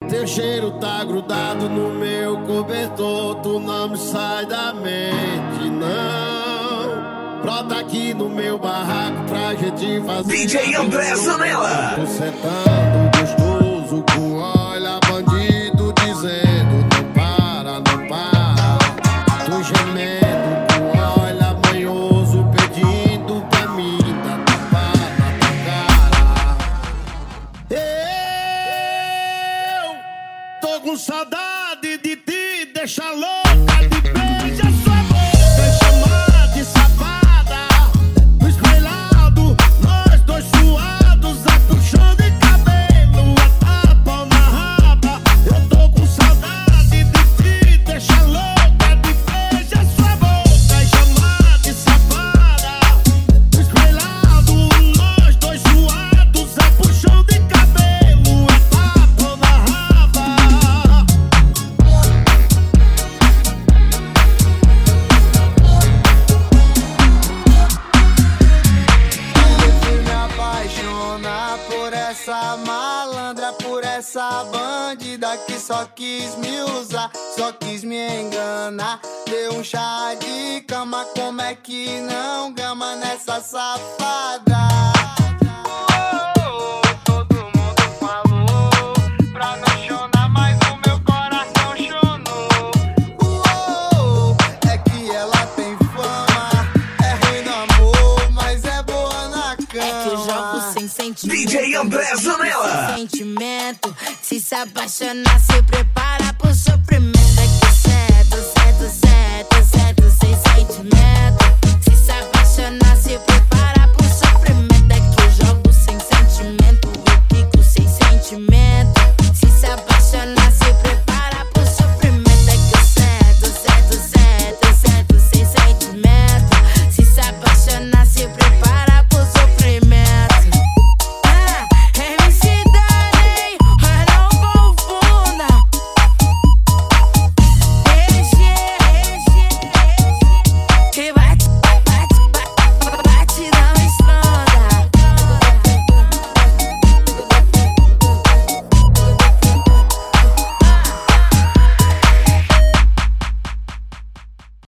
Teu cheiro tá grudado no meu cobertor, tu não me sai da mente, não. Brota aqui no meu barraco pra gente fazer DJ André Zanella. tô sentando gostoso com olha bandido dizendo não para, não para. Tô gemendo com olha manhoso pedindo pra mim dar tapa na tua cara. Eu tô com saudade de ti, deixa louca de beijo a sua boca, chamar de safada. No espelhado, nós dois suados, a puxão de cabelo, a tapa na raba. Eu tô com saudade de ti, deixa louca de beijo a sua boca, chamar de safada. No espelhado, nós dois suados, a puxão de cabelo, a tapa na raba. Me apaixona por essa malandra, por essa bandida que só quis me usar, só quis me enganar. Deu um chá de cama, como é que não gama nessa safada? Todo mundo falou pra não chorar, mas o meu coração chonou. É que ela tem fama, é ruim no amor, mas é boa na cama. É que eu jogo sem sentimento. DJ André Zanella. Sem sentimento. Se apaixonar, se prepara pro sofrimento.